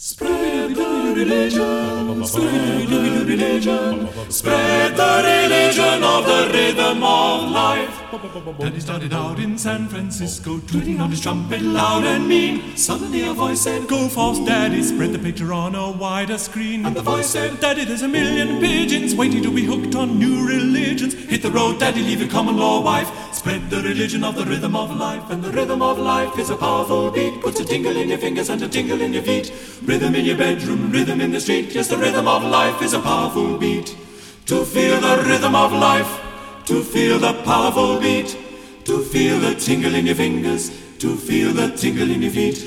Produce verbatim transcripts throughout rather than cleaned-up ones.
Spread the religion, spread the religion, spread the religion of the rhythm of life. Daddy started out in San Francisco, tooting on his trumpet loud and mean. Suddenly a voice said, "Go fast, Daddy, spread the picture on a wider screen." And the voice said, "Daddy, there's a million pigeons waiting to be hooked on new religions. Hit the road, Daddy, leave your common law wife. Spread the religion of the rhythm of life." And the rhythm of life is a powerful beat, puts a tingle in your fingers and a tingle in your feet. Rhythm in your bedroom, rhythm in the street. Yes, the rhythm of life is a powerful beat. To feel the rhythm of life, to feel the powerful beat, to feel the tingle in your fingers, to feel the tingle in your feet.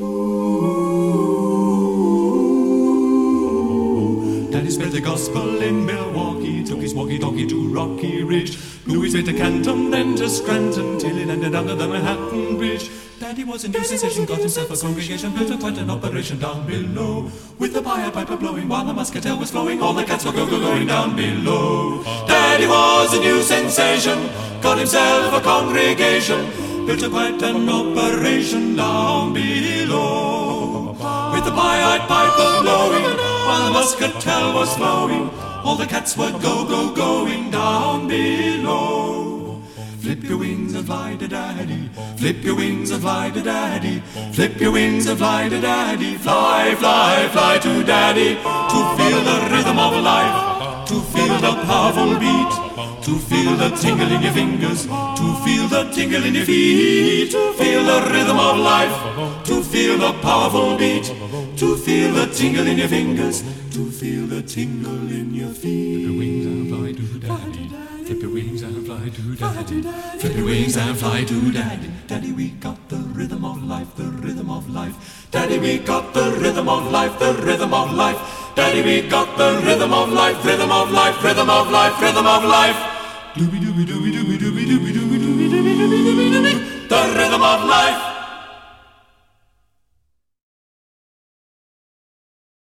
Ooh. Daddy spread the gospel in Milwaukee, took his walkie-talkie to Rocky Ridge, blew his way to Canton, then to Scranton, till it ended under the Manhattan Bridge. Daddy was a new sensation, got himself a congregation, built a quite an operation down below, with the piper blowing while the muscatel was flowing, all the cats were go-go-going down below. Daddy was a new sensation, got himself a congregation, built a quite an operation down below, with the pied piper blowing while the muscatel was flowing, all the cats were go-go-going down below. Flip your wings and fly to Daddy, flip your wings and fly to Daddy, flip your wings and fly to Daddy, fly, fly, fly to Daddy, to feel the rhythm of life, to feel the powerful beat, to feel the tingle in your fingers, to feel the tingle in your feet, to feel the rhythm of life, to feel the powerful beat, to feel the tingle in your fingers, to feel the tingle in your feet. Flip your wings and fly to Daddy, flip your wings and fly to Daddy, flip your wings and fly to Daddy. Daddy, we got the rhythm of life, the rhythm of life. Daddy, we got the rhythm of life, the rhythm of life. Daddy, we got the rhythm of life, rhythm of life, rhythm of life, rhythm of life. Dooby dooby dooby dooby dooby dooby dooby dooby dooby dooby dooby dooby. The rhythm of life.